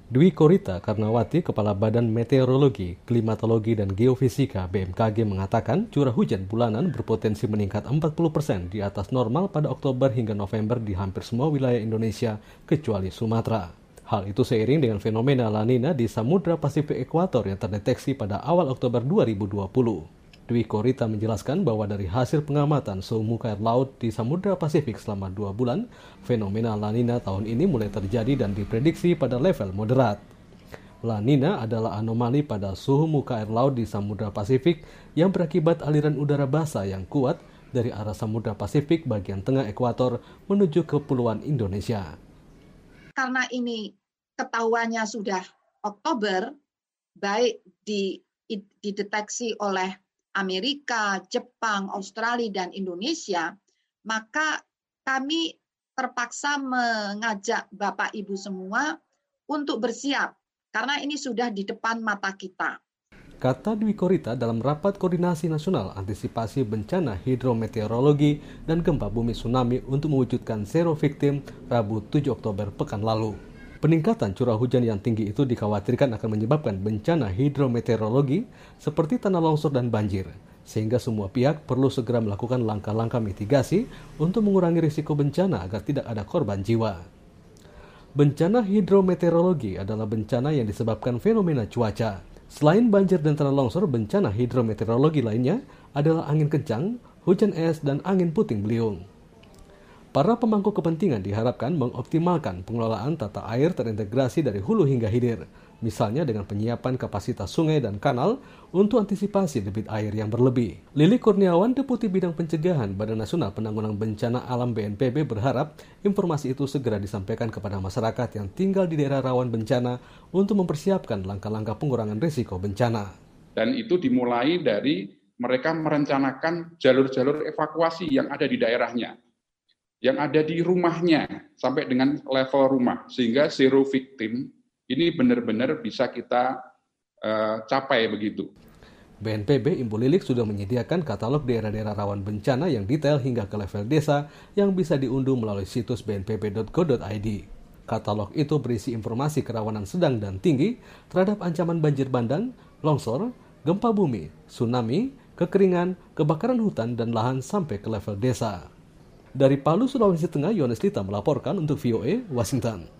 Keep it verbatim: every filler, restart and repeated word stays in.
Dwi Korita Karnawati, Kepala Badan Meteorologi, Klimatologi, dan Geofisika B M K G mengatakan curah hujan bulanan berpotensi meningkat empat puluh persen di atas normal pada Oktober hingga November di hampir semua wilayah Indonesia kecuali Sumatera. Hal itu seiring dengan fenomena La Nina di Samudra Pasifik Ekuator yang terdeteksi pada awal Oktober dua ribu dua puluh. Dwi Korita menjelaskan bahwa dari hasil pengamatan suhu muka air laut di Samudra Pasifik selama dua bulan, fenomena La Nina tahun ini mulai terjadi dan diprediksi pada level moderat. La Nina adalah anomali pada suhu muka air laut di Samudra Pasifik yang berakibat aliran udara basah yang kuat dari arah Samudra Pasifik bagian tengah ekuator menuju Kepulauan Indonesia. Karena ini ketahuannya sudah Oktober, baik di, dideteksi oleh Amerika, Jepang, Australia, dan Indonesia, maka kami terpaksa mengajak Bapak Ibu semua untuk bersiap, karena ini sudah di depan mata kita. Kata Dwi Korita dalam rapat koordinasi nasional antisipasi bencana hidrometeorologi dan gempa bumi tsunami untuk mewujudkan zero victim Rabu tujuh Oktober pekan lalu. Peningkatan curah hujan yang tinggi itu dikhawatirkan akan menyebabkan bencana hidrometeorologi seperti tanah longsor dan banjir, sehingga semua pihak perlu segera melakukan langkah-langkah mitigasi untuk mengurangi risiko bencana agar tidak ada korban jiwa. Bencana hidrometeorologi adalah bencana yang disebabkan fenomena cuaca. Selain banjir dan tanah longsor, bencana hidrometeorologi lainnya adalah angin kencang, hujan es, dan angin puting beliung. Para pemangku kepentingan diharapkan mengoptimalkan pengelolaan tata air terintegrasi dari hulu hingga hilir, misalnya dengan penyiapan kapasitas sungai dan kanal untuk antisipasi debit air yang berlebih. Lili Kurniawan, Deputi Bidang Pencegahan Badan Nasional Penanggulangan Bencana Alam B N P B berharap informasi itu segera disampaikan kepada masyarakat yang tinggal di daerah rawan bencana untuk mempersiapkan langkah-langkah pengurangan risiko bencana. Dan itu dimulai dari mereka merencanakan jalur-jalur evakuasi yang ada di daerahnya, yang ada di rumahnya sampai dengan level rumah, sehingga zero victim ini benar-benar bisa kita uh, capai begitu. B N P B Imbu Lilik sudah menyediakan katalog daerah-daerah rawan bencana yang detail hingga ke level desa yang bisa diunduh melalui situs b n p b dot go dot i d. Katalog itu berisi informasi kerawanan sedang dan tinggi terhadap ancaman banjir bandang, longsor, gempa bumi, tsunami, kekeringan, kebakaran hutan, dan lahan sampai ke level desa. Dari Palu, Sulawesi Tengah, Yohanes Lita melaporkan untuk V O A Washington.